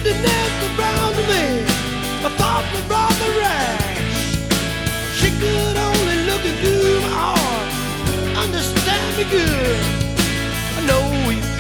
Tenderness around me, my thoughts were rather rash. She could only look into my heart, understand me good.